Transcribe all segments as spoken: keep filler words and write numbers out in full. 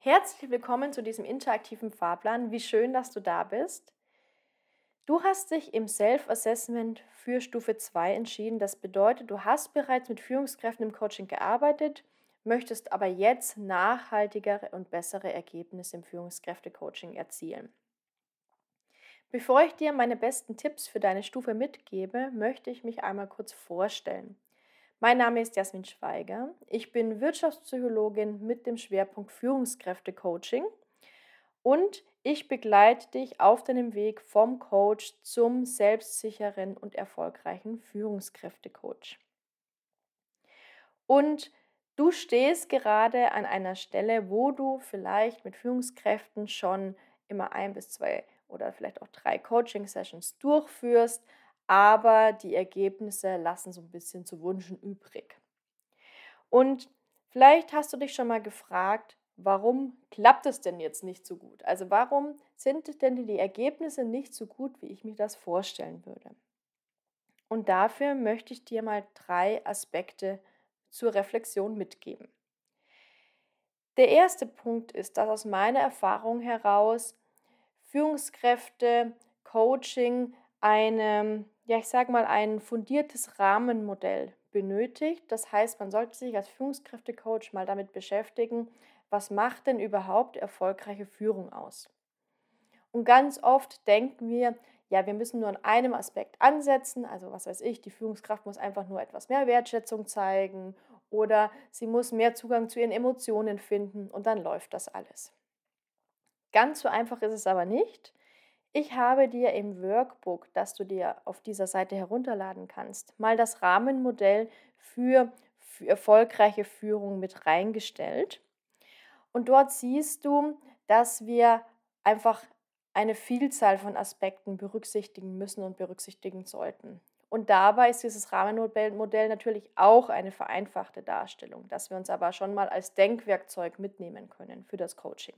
Herzlich willkommen zu diesem interaktiven Fahrplan. Wie schön, dass du da bist. Du hast dich im Self-Assessment für Stufe zwei entschieden. Das bedeutet, du hast bereits mit Führungskräften im Coaching gearbeitet, möchtest aber jetzt nachhaltigere und bessere Ergebnisse im Führungskräfte-Coaching erzielen. Bevor ich dir meine besten Tipps für deine Stufe mitgebe, möchte ich mich einmal kurz vorstellen. Mein Name ist Jasmin Schweiger. Ich bin Wirtschaftspsychologin mit dem Schwerpunkt Führungskräfte-Coaching und ich begleite dich auf deinem Weg vom Coach zum selbstsicheren und erfolgreichen Führungskräfte-Coach. Und du stehst gerade an einer Stelle, wo du vielleicht mit Führungskräften schon immer ein bis zwei oder vielleicht auch drei Coaching-Sessions durchführst, aber die Ergebnisse lassen so ein bisschen zu wünschen übrig. Und vielleicht hast du dich schon mal gefragt, warum klappt es denn jetzt nicht so gut? Also warum sind denn die Ergebnisse nicht so gut, wie ich mir das vorstellen würde? Und dafür möchte ich dir mal drei Aspekte zur Reflexion mitgeben. Der erste Punkt ist, dass aus meiner Erfahrung heraus Führungskräfte, Coaching eine, ja, ich sage mal, ein fundiertes Rahmenmodell benötigt. Das heißt, man sollte sich als Führungskräftecoach mal damit beschäftigen, was macht denn überhaupt erfolgreiche Führung aus? Und ganz oft denken wir, ja, wir müssen nur an einem Aspekt ansetzen, also was weiß ich, die Führungskraft muss einfach nur etwas mehr Wertschätzung zeigen oder sie muss mehr Zugang zu ihren Emotionen finden und dann läuft das alles. Ganz so einfach ist es aber nicht. Ich habe dir im Workbook, das du dir auf dieser Seite herunterladen kannst, mal das Rahmenmodell für, für erfolgreiche Führung mit reingestellt. Und dort siehst du, dass wir einfach eine Vielzahl von Aspekten berücksichtigen müssen und berücksichtigen sollten. Und dabei ist dieses Rahmenmodell Modell natürlich auch eine vereinfachte Darstellung, das wir uns aber schon mal als Denkwerkzeug mitnehmen können für das Coaching.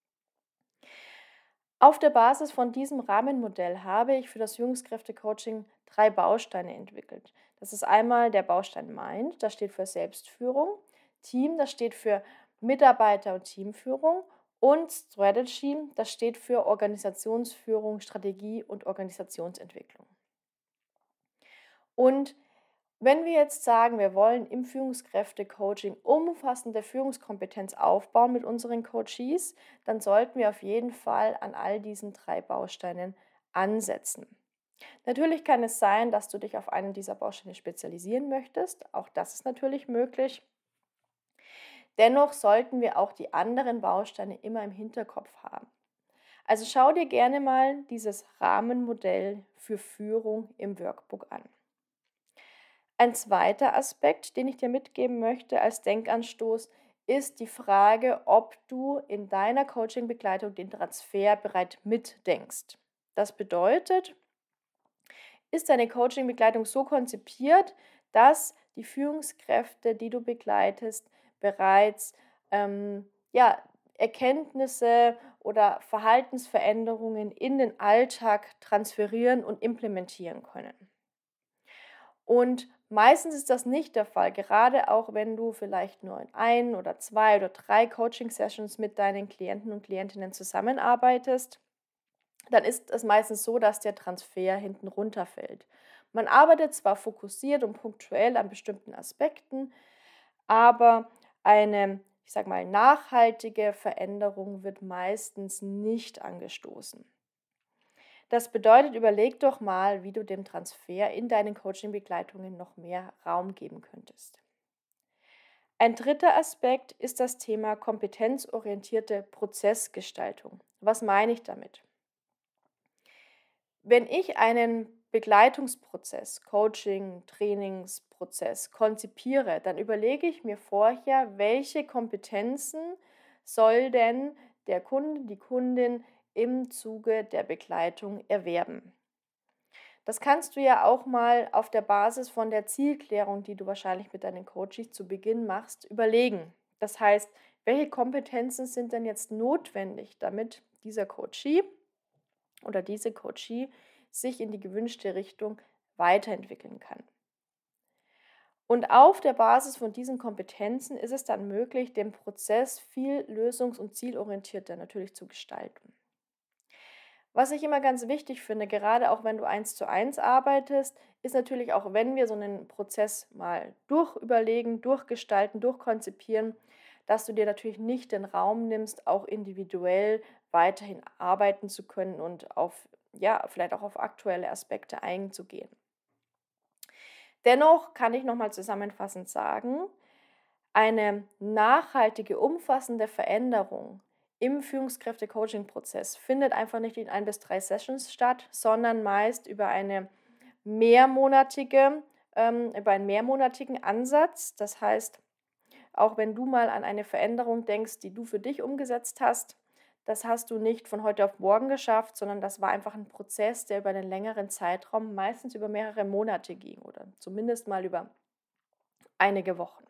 Auf der Basis von diesem Rahmenmodell habe ich für das Führungskräfte-Coaching drei Bausteine entwickelt. Das ist einmal der Baustein Mind, das steht für Selbstführung, Team, das steht für Mitarbeiter- und Teamführung und Strategy, das steht für Organisationsführung, Strategie und Organisationsentwicklung. Und wenn wir jetzt sagen, wir wollen im Führungskräfte-Coaching umfassende Führungskompetenz aufbauen mit unseren Coaches, dann sollten wir auf jeden Fall an all diesen drei Bausteinen ansetzen. Natürlich kann es sein, dass du dich auf einen dieser Bausteine spezialisieren möchtest. Auch das ist natürlich möglich. Dennoch sollten wir auch die anderen Bausteine immer im Hinterkopf haben. Also schau dir gerne mal dieses Rahmenmodell für Führung im Workbook an. Ein zweiter Aspekt, den ich dir mitgeben möchte als Denkanstoß, ist die Frage, ob du in deiner Coaching-Begleitung den Transfer bereits mitdenkst. Das bedeutet, ist deine Coaching-Begleitung so konzipiert, dass die Führungskräfte, die du begleitest, bereits ähm, ja, Erkenntnisse oder Verhaltensveränderungen in den Alltag transferieren und implementieren können. Und meistens ist das nicht der Fall, gerade auch wenn du vielleicht nur in ein oder zwei oder drei Coaching-Sessions mit deinen Klienten und Klientinnen zusammenarbeitest, dann ist es meistens so, dass der Transfer hinten runterfällt. Man arbeitet zwar fokussiert und punktuell an bestimmten Aspekten, aber eine, ich sage mal, nachhaltige Veränderung wird meistens nicht angestoßen. Das bedeutet, überleg doch mal, wie du dem Transfer in deinen Coaching-Begleitungen noch mehr Raum geben könntest. Ein dritter Aspekt ist das Thema kompetenzorientierte Prozessgestaltung. Was meine ich damit? Wenn ich einen Begleitungsprozess, Coaching, Trainingsprozess konzipiere, dann überlege ich mir vorher, welche Kompetenzen soll denn der Kunde, die Kundin im Zuge der Begleitung erwerben. Das kannst du ja auch mal auf der Basis von der Zielklärung, die du wahrscheinlich mit deinen Coaches zu Beginn machst, überlegen. Das heißt, welche Kompetenzen sind denn jetzt notwendig, damit dieser Coachee oder diese Coachee sich in die gewünschte Richtung weiterentwickeln kann. Und auf der Basis von diesen Kompetenzen ist es dann möglich, den Prozess viel lösungs- und zielorientierter natürlich zu gestalten. Was ich immer ganz wichtig finde, gerade auch wenn du eins zu eins arbeitest, ist natürlich auch, wenn wir so einen Prozess mal durchüberlegen, durchgestalten, durchkonzipieren, dass du dir natürlich nicht den Raum nimmst, auch individuell weiterhin arbeiten zu können und auf, ja, vielleicht auch auf aktuelle Aspekte einzugehen. Dennoch kann ich nochmal zusammenfassend sagen, eine nachhaltige, umfassende Veränderung im Führungskräfte-Coaching-Prozess findet einfach nicht in ein bis drei Sessions statt, sondern meist über eine mehrmonatige, ähm, über einen mehrmonatigen Ansatz. Das heißt, auch wenn du mal an eine Veränderung denkst, die du für dich umgesetzt hast, das hast du nicht von heute auf morgen geschafft, sondern das war einfach ein Prozess, der über einen längeren Zeitraum, meistens über mehrere Monate ging oder zumindest mal über einige Wochen.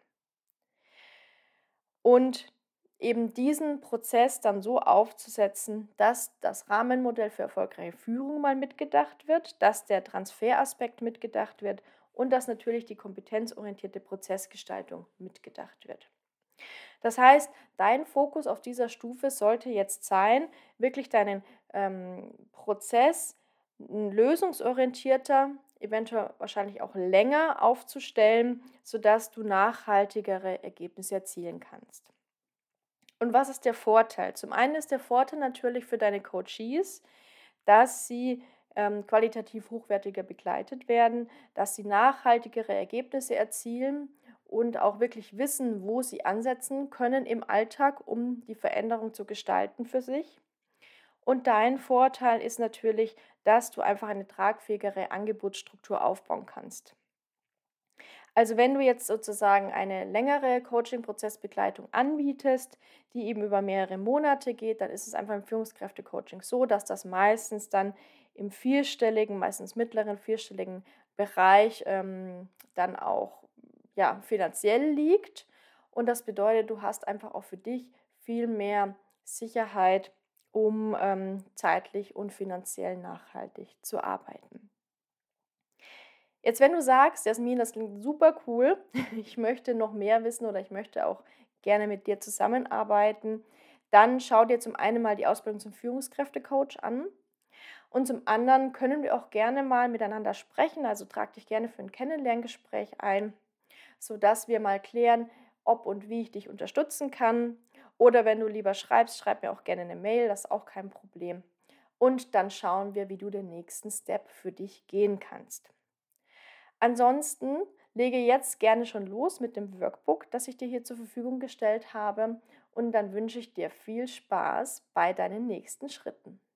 Und eben diesen Prozess dann so aufzusetzen, dass das Rahmenmodell für erfolgreiche Führung mal mitgedacht wird, dass der Transferaspekt mitgedacht wird und dass natürlich die kompetenzorientierte Prozessgestaltung mitgedacht wird. Das heißt, dein Fokus auf dieser Stufe sollte jetzt sein, wirklich deinen ähm, Prozess n- lösungsorientierter, eventuell wahrscheinlich auch länger aufzustellen, sodass du nachhaltigere Ergebnisse erzielen kannst. Und was ist der Vorteil? Zum einen ist der Vorteil natürlich für deine Coaches, dass sie ähm, qualitativ hochwertiger begleitet werden, dass sie nachhaltigere Ergebnisse erzielen und auch wirklich wissen, wo sie ansetzen können im Alltag, um die Veränderung zu gestalten für sich. Und dein Vorteil ist natürlich, dass du einfach eine tragfähigere Angebotsstruktur aufbauen kannst. Also wenn du jetzt sozusagen eine längere Coaching-Prozessbegleitung anbietest, die eben über mehrere Monate geht, dann ist es einfach im Führungskräfte-Coaching so, dass das meistens dann im vierstelligen, meistens mittleren vierstelligen Bereich ähm, dann auch ja, finanziell liegt. Und das bedeutet, du hast einfach auch für dich viel mehr Sicherheit, um ähm, zeitlich und finanziell nachhaltig zu arbeiten. Jetzt, wenn du sagst: „Jasmin, das klingt super cool. Ich möchte noch mehr wissen oder ich möchte auch gerne mit dir zusammenarbeiten“, dann schau dir zum einen mal die Ausbildung zum Führungskräftecoach an und zum anderen können wir auch gerne mal miteinander sprechen. Also, trag dich gerne für ein Kennenlerngespräch ein, sodass wir mal klären, ob und wie ich dich unterstützen kann. Oder wenn du lieber schreibst, schreib mir auch gerne eine Mail, das ist auch kein Problem. Und dann schauen wir, wie du den nächsten Step für dich gehen kannst. Ansonsten lege jetzt gerne schon los mit dem Workbook, das ich dir hier zur Verfügung gestellt habe. Und dann wünsche ich dir viel Spaß bei deinen nächsten Schritten.